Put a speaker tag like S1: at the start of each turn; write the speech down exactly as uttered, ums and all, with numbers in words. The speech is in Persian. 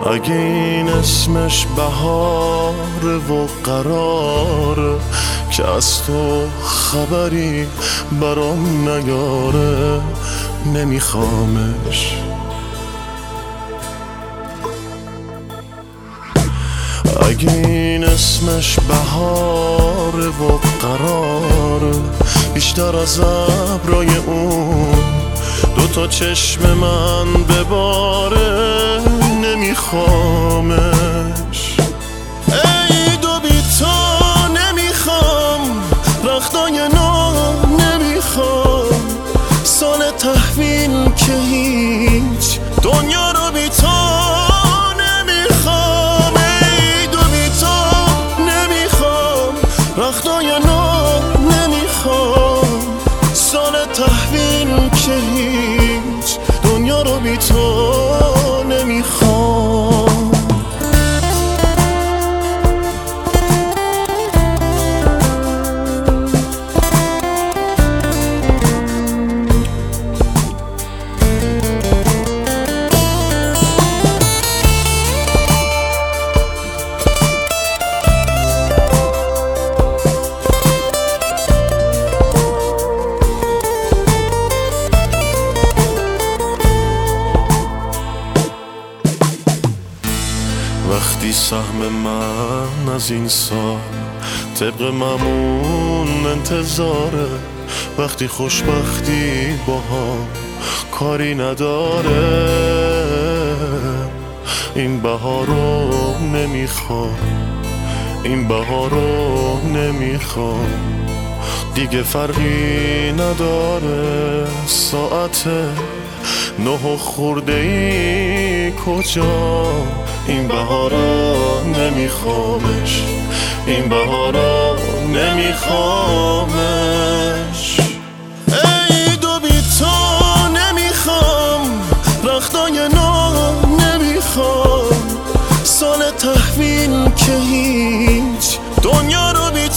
S1: اگه این اسمش بهاره و قراره که از تو خبری برام نیاره، نمیخوامش. اگه این اسمش بهاره و قراره بیشتر از ابرای اون دو تا چشم من بباره، نمیخوامش. ای دو بی تو نمیخوام، رختای نو نمیخوام، سال تحویل که هیچ دنیا رو بی تو نمیخوام. ای دو بی تو نمیخوام، رختای نو نمیخوام، سال تحویل که هیچ دنیا رو بی تو نمیخوام. وقتی سهم من از این سال طبق معمول انتظاره، وقتی خوشبختی با هم کاری نداره، این بهارو نمیخوام، این بهارو نمیخوام، دیگه فرقی نداره ساعت نه و خورده ای کجا، این بهارا نمیخوامش، این بهارا نمیخوامش. ای دو بی تو نمیخوام، رختای نو نمیخوام، سال تحویل که هیچ دنیا رو بی